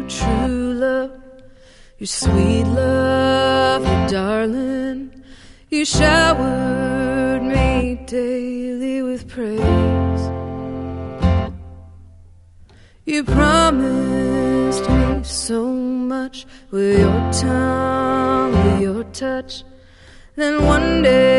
true love, your sweet love, your darling. You showered me daily with praise. You promised me so much with your tongue, with your touch. Then one day